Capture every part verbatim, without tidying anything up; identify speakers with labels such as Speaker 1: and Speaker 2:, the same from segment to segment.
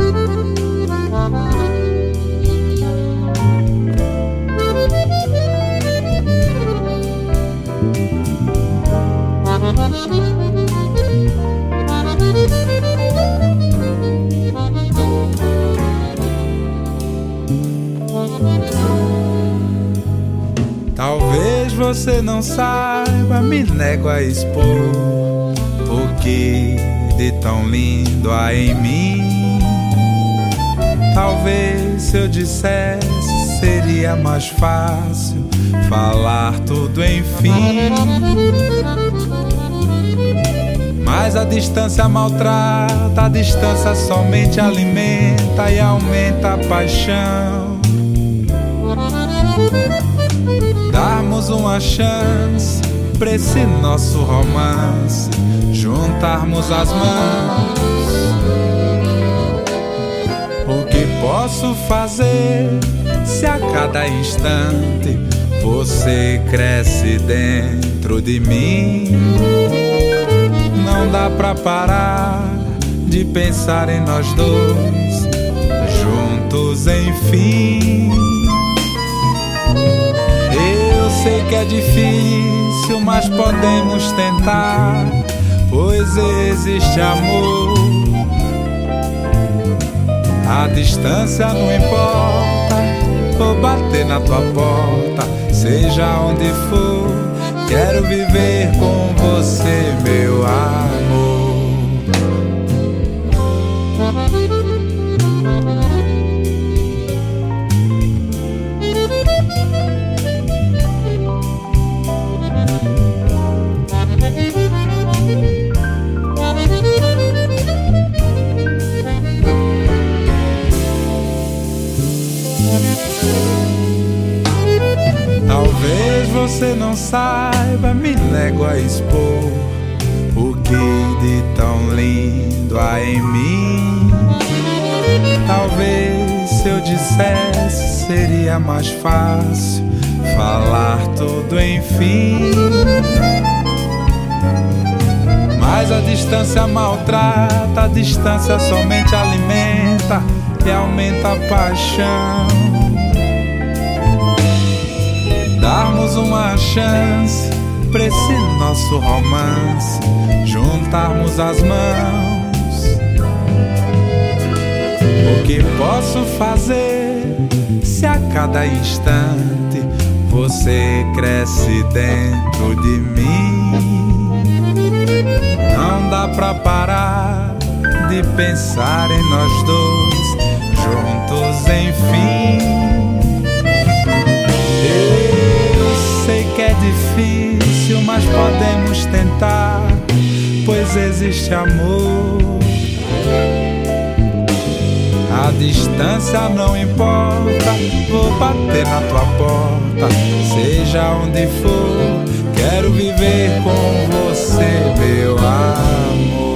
Speaker 1: Talvez você não saiba, me nego a expor o que de tão lindo há em mim. Talvez se eu dissesse seria mais fácil falar tudo enfim. Mas a distância maltrata, a distância somente alimenta e aumenta a paixão. Darmos uma chance pra esse nosso romance, juntarmos as mãos. O que posso fazer se a cada instante você cresce dentro de mim? Não dá pra parar de pensar em nós dois, juntos enfim. Eu sei que é difícil, mas podemos tentar, pois existe amor. A distância não importa, vou bater na tua porta, seja onde for, quero viver com você, meu amor. Talvez você não saiba, me nego a expor o que de tão lindo há em mim. Talvez se eu dissesse seria mais fácil falar tudo enfim. Mas a distância maltrata, a distância somente alimenta e aumenta a paixão. Darmos uma chance pra esse nosso romance, juntarmos as mãos. O que posso fazer se a cada instante você cresce dentro de mim? Não dá pra parar de pensar em nós dois, juntos enfim. Sei que é difícil, mas podemos tentar, pois existe amor. A distância não importa, vou bater na tua porta, seja onde for, quero viver com você, meu amor.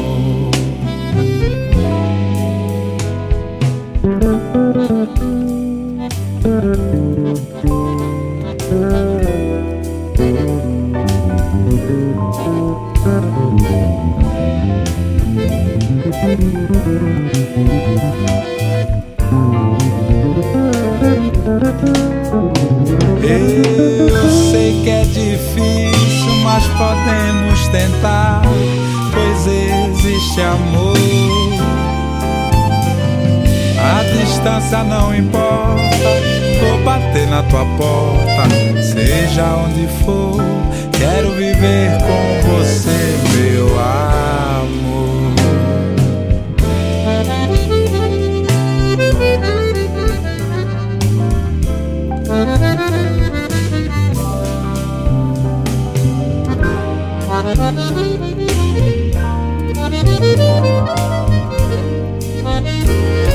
Speaker 1: Eu sei que é difícil, mas podemos tentar, pois existe amor. A distância não importa, vou bater na tua porta, seja onde for, quero viver com você, meu amor.
Speaker 2: Thank you.